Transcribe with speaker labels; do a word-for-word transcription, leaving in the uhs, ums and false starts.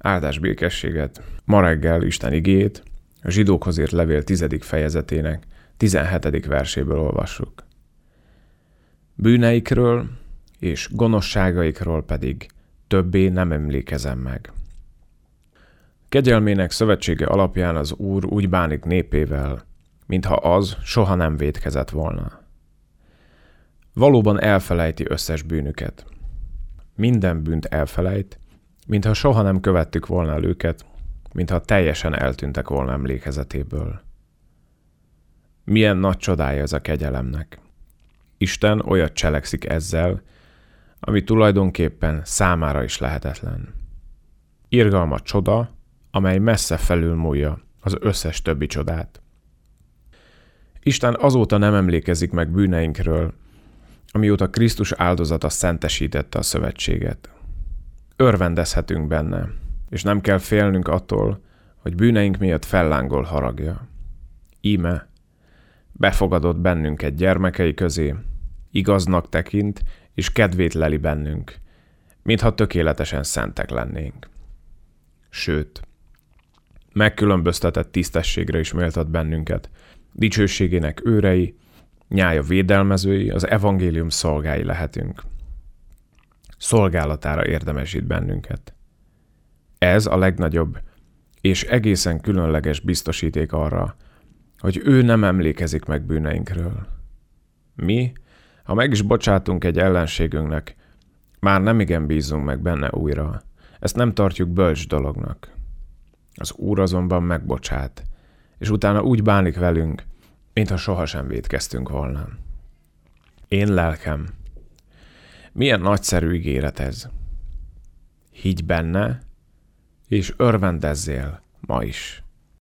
Speaker 1: Áldás békességet! Ma reggel Isten igéjét a Zsidókhoz írt levél tizedik fejezetének tizenhetedik verséből olvassuk. Bűneikről és gonoszságaikról pedig többé nem emlékezem meg. Kegyelmének szövetsége alapján az Úr úgy bánik népével, mintha az soha nem vétkezett volna. Valóban elfelejti összes bűnüket. Minden bűnt elfelejt, mintha soha nem követtük volna el őket, mintha teljesen eltűntek volna emlékezetéből. Milyen nagy csodája ez a kegyelemnek. Isten olyat cselekszik ezzel, ami tulajdonképpen számára is lehetetlen. Irgalmas csoda, amely messze felülmúlja az összes többi csodát. Isten azóta nem emlékezik meg bűneinkről, amióta Krisztus áldozata szentesítette a szövetséget. Örvendezhetünk benne, és nem kell félnünk attól, hogy bűneink miatt fellángol haragja. Íme, befogadott bennünket gyermekei közé, igaznak tekint, és kedvét leli bennünk, mintha tökéletesen szentek lennénk. Sőt, megkülönböztetett tisztességre is méltat bennünket, dicsőségének őrei, nyája védelmezői, az evangélium szolgái lehetünk. Szolgálatára érdemesít bennünket. Ez a legnagyobb és egészen különleges biztosíték arra, hogy ő nem emlékezik meg bűneinkről. Mi, ha meg is bocsátunk egy ellenségünknek, már nemigen bízunk meg benne újra. Ezt nem tartjuk bölcs dolognak. Az Úr azonban megbocsát, és utána úgy bánik velünk, mintha sohasem vétkeztünk volna. Én lelkem, milyen nagyszerű ígéret ez. Higgy benne, és örvendezzél ma is.